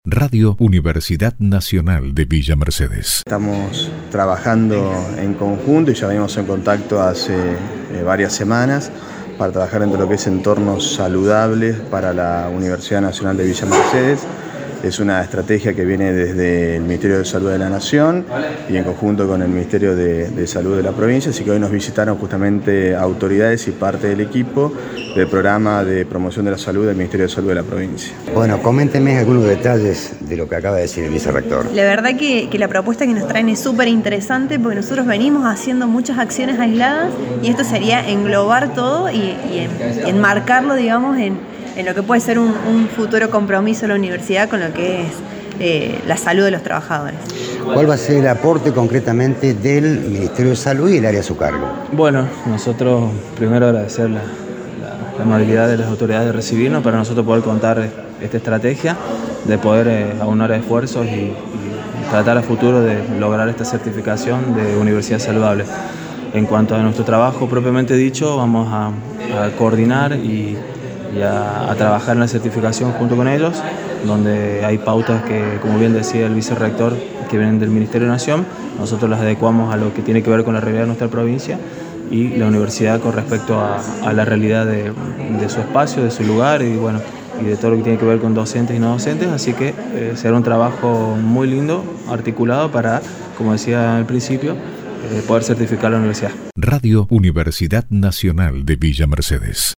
Radio Universidad Nacional de Villa Mercedes. Estamos trabajando en conjunto y ya venimos en contacto hace varias semanas para trabajar dentro de lo que es entornos saludables para la Universidad Nacional de Villa Mercedes. Es una estrategia que viene desde el Ministerio de Salud de la Nación y en conjunto con el Ministerio de Salud de la provincia, así que hoy nos visitaron justamente autoridades y parte del equipo del programa de promoción de la salud del Ministerio de Salud de la provincia. Bueno, coménteme algunos detalles de lo que acaba de decir el vicerrector. La verdad que la propuesta que nos traen es súper interesante porque nosotros venimos haciendo muchas acciones aisladas y esto sería englobar todo y enmarcarlo, digamos, en lo que puede ser un futuro compromiso de la universidad con lo que es la salud de los trabajadores. ¿Cuál va a ser el aporte concretamente del Ministerio de Salud y el área a su cargo? Bueno, nosotros primero agradecer la amabilidad de las autoridades de recibirnos para nosotros poder contar esta estrategia, de poder aunar esfuerzos y tratar a futuro de lograr esta certificación de universidad saludable. En cuanto a nuestro trabajo propiamente dicho, vamos a coordinar y a trabajar en la certificación junto con ellos, donde hay pautas que, como bien decía el vicerrector, que vienen del Ministerio de Nación. Nosotros las adecuamos a lo que tiene que ver con la realidad de nuestra provincia y la universidad con respecto a la realidad de su espacio, de su lugar y de todo lo que tiene que ver con docentes y no docentes. Así que será un trabajo muy lindo, articulado para, como decía al principio, poder certificar la universidad. Radio Universidad Nacional de Villa Mercedes.